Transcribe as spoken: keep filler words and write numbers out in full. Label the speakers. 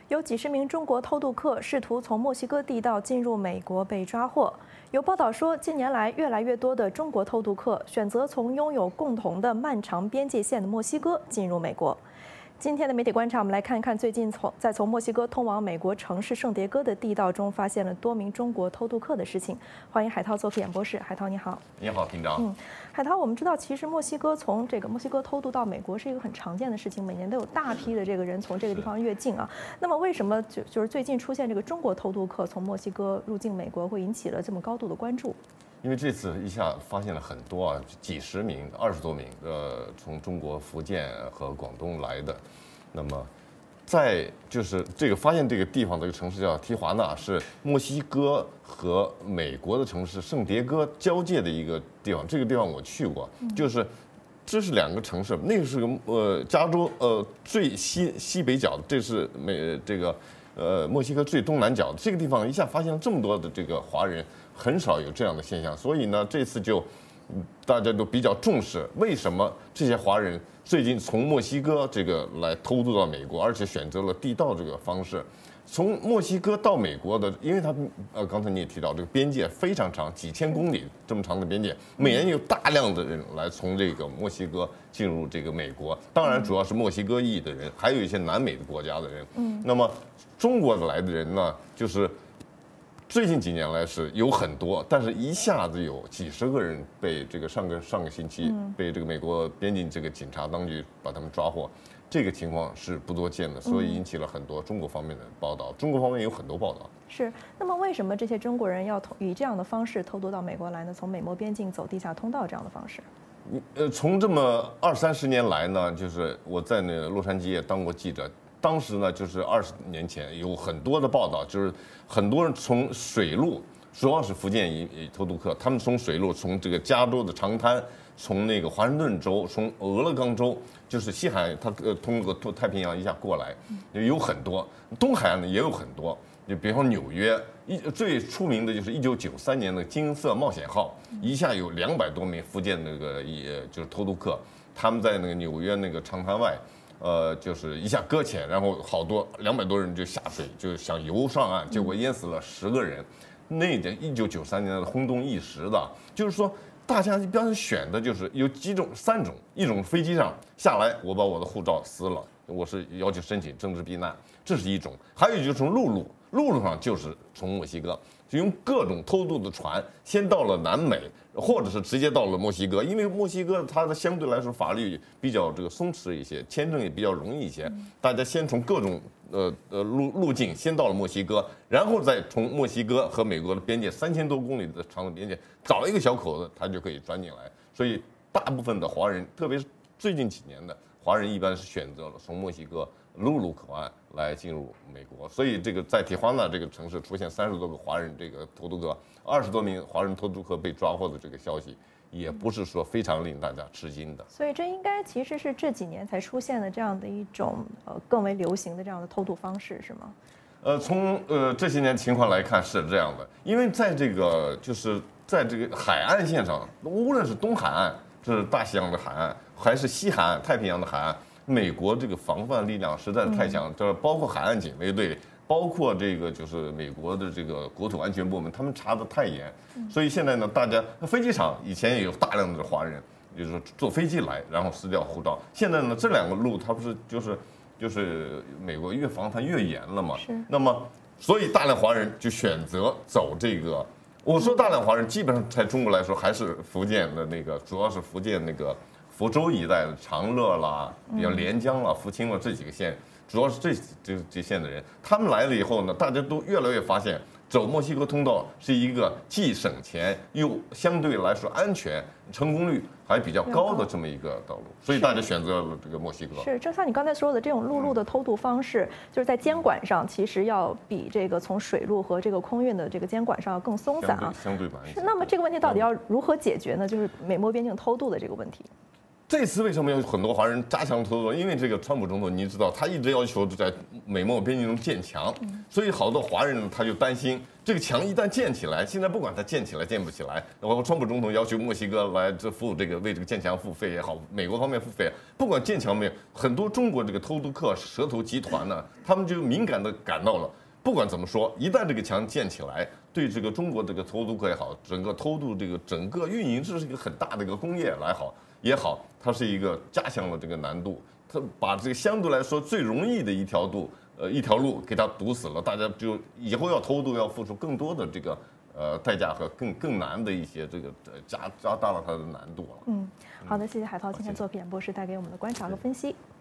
Speaker 1: 有几十名中国偷渡客试图从墨西哥地道进入美国被抓获。有报道说，近年来越来越多的中国偷渡客选择从拥有共同的漫长边界线的墨西哥进入美国。今天的媒体观察，我们来看看最近从在从墨西哥通往美国城市圣迭戈的地道中发现了多名中国偷渡客的事情。欢迎海涛做客演播室，海涛你好。
Speaker 2: 你好，厅长。
Speaker 1: 嗯，海涛，我们知道，其实墨西哥从这个墨西哥偷渡到美国是一个很常见的事情，每年都有大批的这个人从这个地方越境啊。那么为什么就就是最近出现这个中国偷渡客从墨西哥入境美国，会引起了这么高度的关注？
Speaker 2: 因为这次一下发现了很多啊，几十名、二十多名，呃，从中国福建和广东来的。那么，在就是这个发现这个地方这个城市叫提华纳，是墨西哥和美国的城市圣迭戈交界的一个地方。这个地方我去过，就是这是两个城市，那个是个呃加州呃最西西北角，这是美这个呃墨西哥最东南角。这个地方一下发现了这么多的这个华人。很少有这样的现象，所以呢，这次就大家都比较重视，为什么这些华人最近从墨西哥这个来偷渡到美国，而且选择了地道这个方式。从墨西哥到美国的，因为它呃，刚才你也提到，这个边界非常长，几千公里这么长的边界，每年有大量的人来从这个墨西哥进入这个美国。当然，主要是墨西哥裔的人，还有一些南美的国家的人。嗯，那么中国来的人呢，就是。最近几年来是有很多，但是一下子有几十个人被这个上个上个星期被这个美国边境这个警察当局把他们抓获，这个情况是不多见的，所以引起了很多中国方面的报道。中国方面有很多报道。
Speaker 1: 是，那么为什么这些中国人要以这样的方式偷渡到美国来呢？从美墨边境走地下通道这样的方式？
Speaker 2: 呃，从这么二三十年来呢，就是我在那个洛杉矶也当过记者。当时呢，就是二十年前有很多的报道，就是很多人从水路，主要是福建裔偷渡客，他们从水路从这个加州的长滩，从那个华盛顿州，从俄勒冈州，就是西海岸，他呃通过太平洋一下过来，有很多，东海岸呢也有很多，就比方说纽约，一最出名的就是一九九三年的金色冒险号，一下有两百多名福建那个也就是偷渡客，他们在那个纽约那个长滩外。呃，就是一下搁浅，然后好多两百多人就下水，就想游上岸，结果淹死了十个人。那点一九九三年的轰动一时的，就是说大家一般选的就是有几种，三种，一种飞机上下来，我把我的护照撕了，我是要求申请政治避难，这是一种；还有就是从陆路，陆路上就是从墨西哥。就用各种偷渡的船，先到了南美，或者是直接到了墨西哥，因为墨西哥它的相对来说法律比较这个松弛一些，签证也比较容易一些。大家先从各种呃呃路路径先到了墨西哥，然后再从墨西哥和美国的边界三千多公里的长的边界找一个小口子，他就可以钻进来。所以大部分的华人，特别是最近几年的华人，一般是选择了从墨西哥陆路口岸来进入美国，所以这个在提华纳这个城市出现三十多个华人这个偷渡客，二十多名华人偷渡客被抓获的这个消息，也不是说非常令大家吃惊的。
Speaker 1: 所以这应该其实是这几年才出现的这样的一种呃更为流行的这样的偷渡方式，是吗？
Speaker 2: 呃，从呃这些年情况来看是这样的，因为在这个就是在这个海岸线上，无论是东海岸，这是大西洋的海岸，还是西海岸太平洋的海岸。美国这个防范力量实在是太强，这包括海岸警卫队，包括这个就是美国的这个国土安全部门，他们查得太严，所以现在呢，大家飞机场以前也有大量的华人，就是说坐飞机来，然后撕掉护照。现在呢，这两个路它不是就是就是美国越防范越严了嘛？是。那么，所以大量华人就选择走这个。我说大量华人，基本上在中国来说还是福建的那个，主要是福建那个。福州一带的长乐啦，比如连江啦、福清啦这几个县，主要是这这这县的人，他们来了以后呢，大家都越来越发现，走墨西哥通道是一个既省钱又相对来说安全、成功率还比较高的这么一个道路，所以大家选择了这个墨西哥。
Speaker 1: 是，正像你刚才说的，这种陆路的偷渡方式，就是在监管上其实要比这个从水路和这个空运的这个监管上要更松散啊，
Speaker 2: 相对慢一些。
Speaker 1: 那么这个问题到底要如何解决呢？就是美墨边境偷渡的这个问题。
Speaker 2: 这次为什么有很多华人加强投入？因为这个川普总统，你知道，他一直要求在美墨边境中建墙，所以好多华人呢他就担心这个墙一旦建起来，现在不管它建起来建不起来，然后川普总统要求墨西哥来这付这个为这个建墙付费也好，美国方面付费，不管建墙没有，很多中国这个偷渡客蛇头集团呢，他们就敏感的感到了。不管怎么说，一旦这个墙建起来，对这个中国这个偷渡客也好，整个偷渡这个整个运营，这是一个很大的一个工业来好也好，它是一个加强了这个难度，它把这个相对来说最容易的一条路，呃一条路给它堵死了，大家就以后要偷渡要付出更多的这个呃代价和更更难的一些这个加加大了它的难度了。
Speaker 1: 嗯，好的，谢谢海涛今天做品演播室带给我们的观察和分析。